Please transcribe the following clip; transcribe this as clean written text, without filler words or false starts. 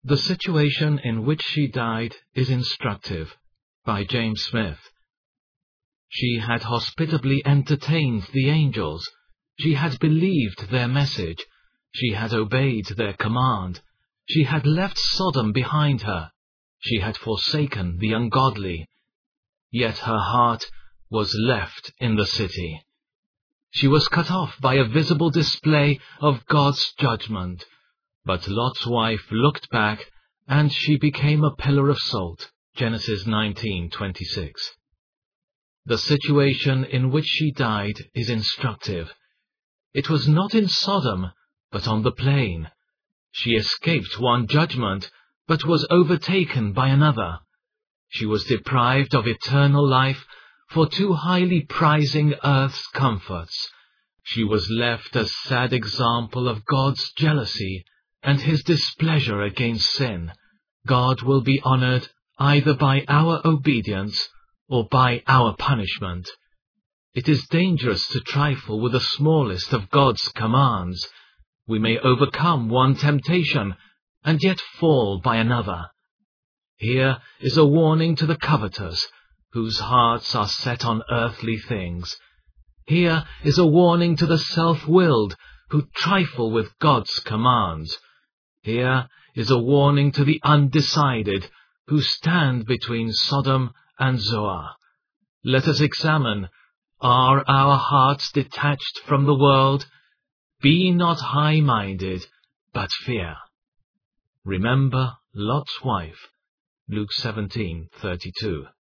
The situation in which she died is instructive, by James Smith. She had hospitably entertained the angels. She had believed their message. She had obeyed their command. She had left Sodom behind her. She had forsaken the ungodly. Yet her heart was left in the city. She was cut off by a visible display of God's judgment. But Lot's wife looked back, and she became a pillar of salt. Genesis 19:26. The situation in which she died is instructive. It was not in Sodom, but on the plain. She escaped one judgment, but was overtaken by another. She was deprived of eternal life for too highly prizing earth's comforts. She was left a sad example of God's jealousy and his displeasure against sin. God will be honored either by our obedience or by our punishment. It is dangerous to trifle with the smallest of God's commands. We may overcome one temptation and yet fall by another. Here is a warning to the covetous, whose hearts are set on earthly things. Here is a warning to the self-willed, who trifle with God's commands. Here is a warning to the undecided, who stand between Sodom and Zoar. Let us examine, are our hearts detached from the world? Be not high-minded, but fear. Remember Lot's wife. Luke 17:32.